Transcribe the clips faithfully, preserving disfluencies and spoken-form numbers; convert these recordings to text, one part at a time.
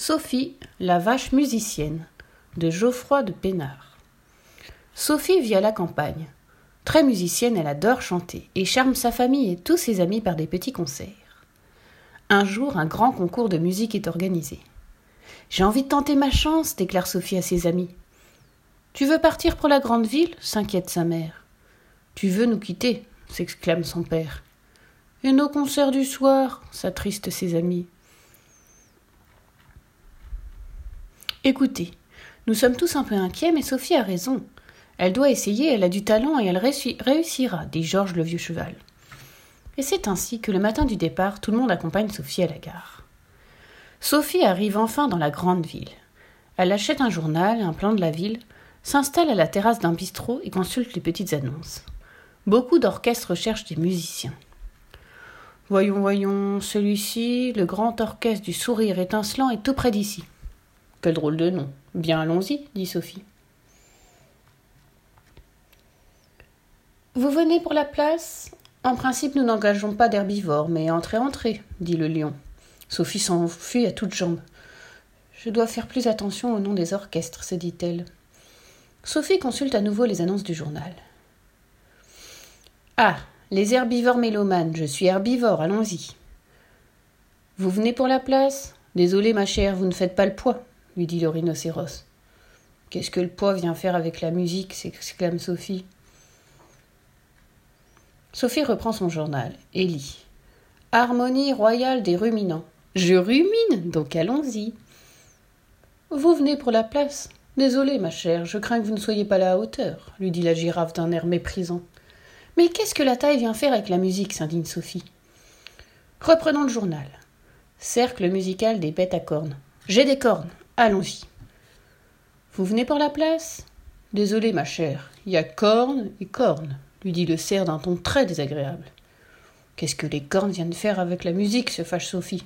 Sophie, la vache musicienne, de Geoffroy de Pénard. Sophie vit à la campagne. Très musicienne, elle adore chanter et charme sa famille et tous ses amis par des petits concerts. Un jour, un grand concours de musique est organisé. « J'ai envie de tenter ma chance », déclare Sophie à ses amis. « Tu veux partir pour la grande ville ?» s'inquiète sa mère. « Tu veux nous quitter ?» s'exclame son père. « Et nos concerts du soir ?» s'attristent ses amis. Écoutez, nous sommes tous un peu inquiets, mais Sophie a raison. Elle doit essayer, elle a du talent et elle réussira, dit Georges le vieux cheval. Et c'est ainsi que le matin du départ, tout le monde accompagne Sophie à la gare. Sophie arrive enfin dans la grande ville. Elle achète un journal, un plan de la ville, s'installe à la terrasse d'un bistrot et consulte les petites annonces. Beaucoup d'orchestres cherchent des musiciens. Voyons, voyons, celui-ci, le grand orchestre du sourire étincelant est tout près d'ici. Quel drôle de nom. Bien, allons-y, dit Sophie. Vous venez pour la place ? En principe, nous n'engageons pas d'herbivores, mais entrez, entrez, dit le lion. Sophie s'enfuit à toutes jambes. Je dois faire plus attention au nom des orchestres, se dit-elle. Sophie consulte à nouveau les annonces du journal. Ah, les herbivores mélomanes, je suis herbivore, allons-y. Vous venez pour la place ? Désolé, ma chère, vous ne faites pas le poids, lui dit le rhinocéros. Qu'est-ce que le poids vient faire avec la musique ? S'exclame Sophie. Sophie reprend son journal et lit. Harmonie royale des ruminants. Je rumine, donc allons-y. Vous venez pour la place ? Désolé, ma chère, je crains que vous ne soyez pas à la hauteur, lui dit la girafe d'un air méprisant. Mais qu'est-ce que la taille vient faire avec la musique ? S'indigne Sophie. Reprenons le journal. Cercle musical des bêtes à cornes. J'ai des cornes, allons-y. Vous venez pour la place ? Désolé, ma chère, il y a cornes et cornes, lui dit le cerf d'un ton très désagréable. Qu'est-ce que les cornes viennent faire avec la musique ? Se fâche Sophie.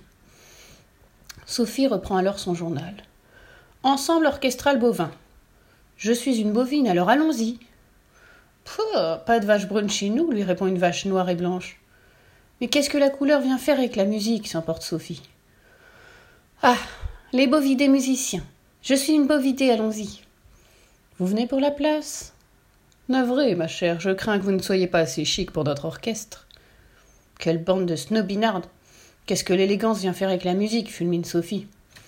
Sophie reprend alors son journal. Ensemble orchestral bovin. Je suis une bovine, alors allons-y. Pouh, pas de vache brune chez nous, lui répond une vache noire et blanche. Mais qu'est-ce que la couleur vient faire avec la musique ? S'emporte Sophie. Ah, les bovidés musiciens. Je suis une bovidée, allons-y. Vous venez pour la place ? Navré, ma chère, je crains que vous ne soyez pas assez chic pour notre orchestre. Quelle bande de snobinards ! Qu'est-ce que l'élégance vient faire avec la musique ? Fulmine Sophie.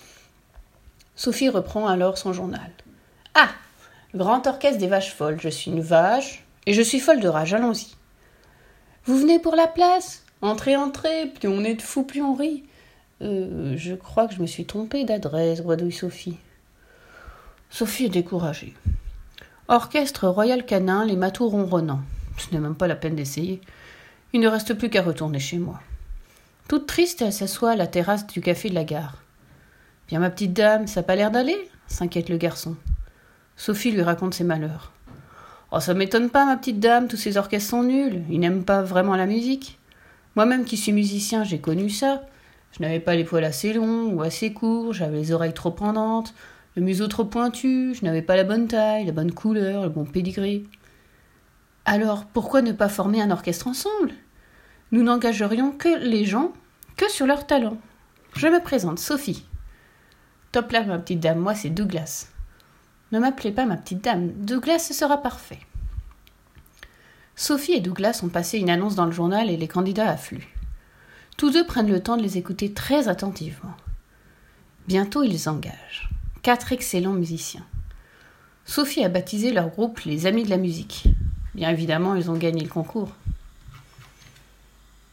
Sophie reprend alors son journal. Ah, grand orchestre des vaches folles. Je suis une vache et je suis folle de rage, allons-y. Vous venez pour la place ? Entrez, entrez, plus on est de fous, plus on rit. Euh, je crois que je me suis trompée d'adresse, bredouille Sophie. Sophie est découragée. Orchestre royal canin, les matous ronronnants. Ce n'est même pas la peine d'essayer. Il ne reste plus qu'à retourner chez moi. Toute triste, elle s'assoit à la terrasse du café de la gare. « Bien, ma petite dame, ça n'a pas l'air d'aller ?» s'inquiète le garçon. Sophie lui raconte ses malheurs. « Oh, ça m'étonne pas, ma petite dame, tous ces orchestres sont nuls. Ils n'aiment pas vraiment la musique. Moi-même qui suis musicien, j'ai connu ça. Je n'avais pas les poils assez longs ou assez courts, j'avais les oreilles trop pendantes, le museau trop pointu, je n'avais pas la bonne taille, la bonne couleur, le bon pédigré. Alors, pourquoi ne pas former un orchestre ensemble ? Nous n'engagerions que les gens, que sur leur talent. Je me présente, Sophie. Top là, ma petite dame, moi c'est Douglas. Ne m'appelez pas ma petite dame, Douglas ce sera parfait. Sophie et Douglas ont passé une annonce dans le journal et les candidats affluent. Tous deux prennent le temps de les écouter très attentivement. Bientôt ils engagent. Quatre excellents musiciens. Sophie a baptisé leur groupe les Amis de la musique. Bien évidemment, ils ont gagné le concours.